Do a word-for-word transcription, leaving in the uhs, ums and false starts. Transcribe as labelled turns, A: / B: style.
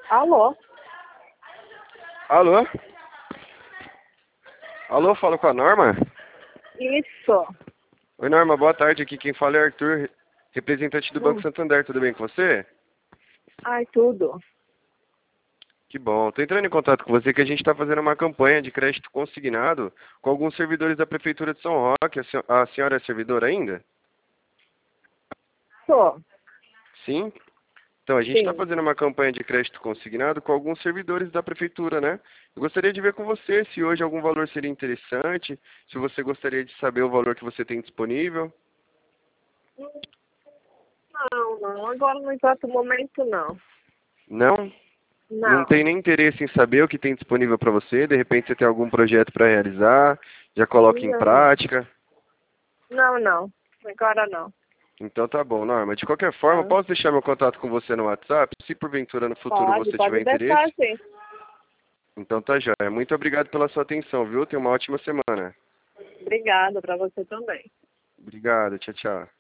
A: Alô?
B: Alô? Alô, falo com a Norma?
A: Isso.
B: Oi, Norma, boa tarde. Aqui quem fala é Arthur, representante do Banco
A: Hum.
B: Santander. Tudo bem com você?
A: Ai, tudo.
B: Que bom. Tô entrando em contato com você que a gente está fazendo uma campanha de crédito consignado com alguns servidores da Prefeitura de São Roque. A sen- a senhora é servidora ainda?
A: Tô.
B: Sim? Então, a gente está
A: Sim.
B: fazendo uma campanha de crédito consignado com alguns servidores da Prefeitura, né? Eu gostaria de ver com você se hoje algum valor seria interessante, se você gostaria de saber o valor que você tem disponível.
A: Não, não. Agora no exato momento, não.
B: Não? Não
A: Não.
B: tem nem interesse em saber o que tem disponível para você? De repente você tem algum projeto para realizar, já coloca em
A: Não.
B: prática?
A: Não, não. Agora não.
B: Então tá bom, Norma. De qualquer forma,
A: Tá.
B: posso deixar meu contato com você no WhatsApp? Se porventura no futuro
A: Pode,
B: você tiver
A: pode deixar,
B: interesse?
A: sim.
B: Então tá joia. Muito obrigado pela sua atenção, viu? Tenha uma ótima semana.
A: Obrigada para você também.
B: Obrigado, tchau, tchau.